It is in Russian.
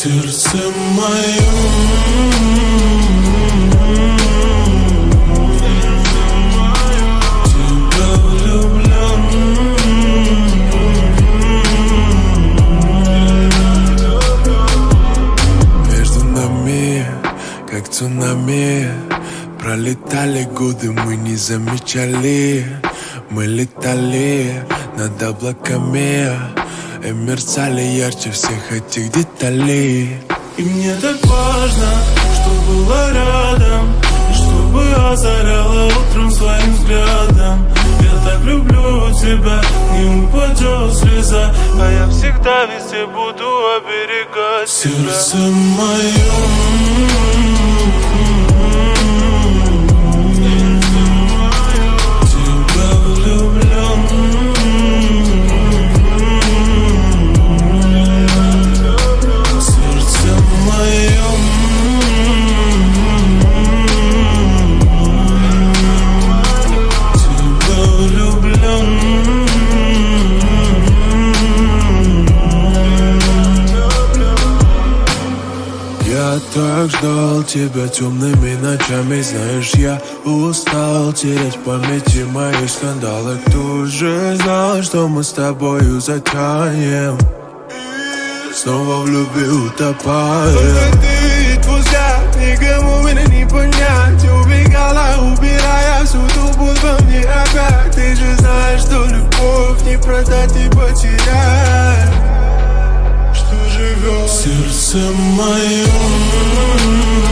Сердце мое, тебя влюблен. Между нами, как цунами, пролетали годы, мы не замечали. Мы летали над облаками и мерцали ярче всех этих деталей. И мне так важно, что было рядом, и чтобы озаряло утром своим взглядом. Я так люблю тебя, не упадет слеза, а я всегда везде буду оберегать тебя. Сердце мое, я так ждал тебя темными ночами. Знаешь, я устал терять в памяти мои скандалы. Кто же знал, что мы с тобою затянем, снова в любви утопаем. Только ты и твой взгляд, никому меня не понять. Убегала, убирая всю ту боль во мне опять. Ты же знаешь, что любовь не продать и потерять. Сердце мое,